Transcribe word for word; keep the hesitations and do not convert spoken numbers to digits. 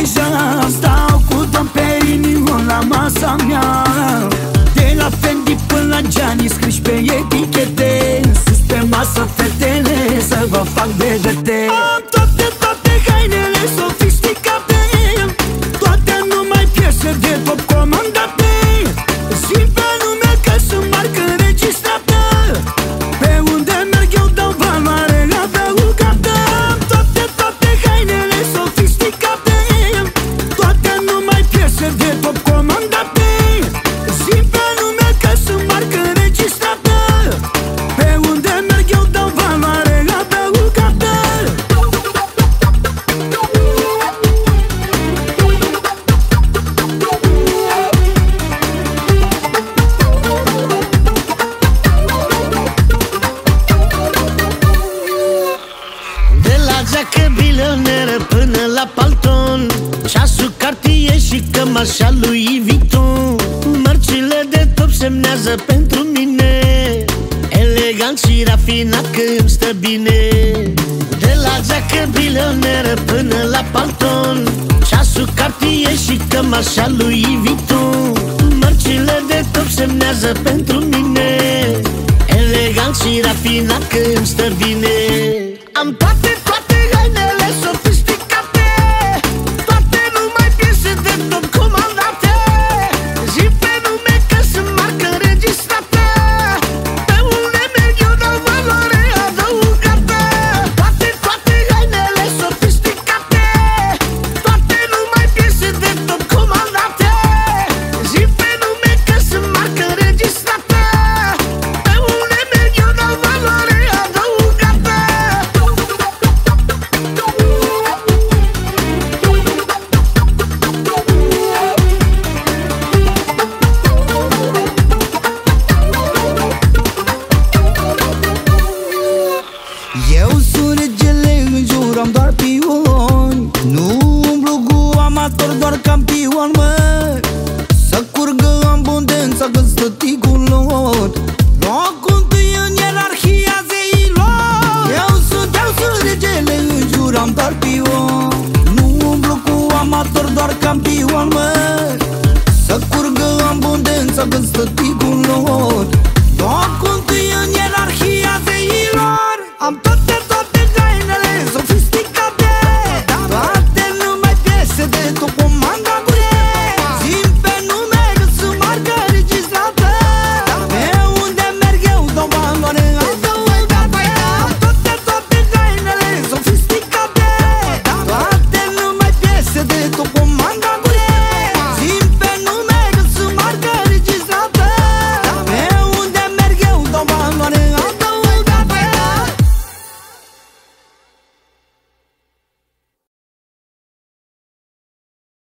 deja stau cu dăm pe inimă la masa mea. De la Fendi până la Gianni scriși pe etichete, sus pe masă fetele să vă fac vedete. Am toate, toate hainele sofisticate, toate numai piese de top comandate. Simt pe nume că sunt marcă înregistrată, pe unde merg eu dau valoare adăugată. Am toate, toate hainele sofisticate, toate numai piese de top comandate. Simt pe nume că sunt marcă înregistrată, pe unde merg eu dau valoare adăugată. De la geacă bilioneră până la palton, ceasul Cartier și cămașa lui Vuitton. Mărcile de top semnează pentru mine, elegant și rafinat că îmi stă bine. De la geacă bilioneră până la palton, ceasul Cartier și cămașa lui Vuitton. Mărcile de top semnează pentru mine, elegant și rafinat că îmi stă bine. Am toate, toate hainele sofisticate, toate numai piese de top comandate. Zi pe nume că sunt marcă înregistrată, pe unde merg eu dau valoare adăugată. Toate, toate hainele sofisticate, toate numai piese de top comandate. Zi pe nume că sunt marcă înregistrată, pe unde merg eu dau valoare adăugată. Eu sunt regele, în jur am doar pioni, nu umblu cu amator, doar campion, mă. Să curgă abundența când stă ticul-lor, locul întâi în ierarhia zeilor. Eu sunt, eu sunt regele, în jur am doar pioni, nu umblu cu amator, doar campion, mă. Să curgă abundența când stă ticul-lor, locul întâi în ierarhia zeilor. Am toate,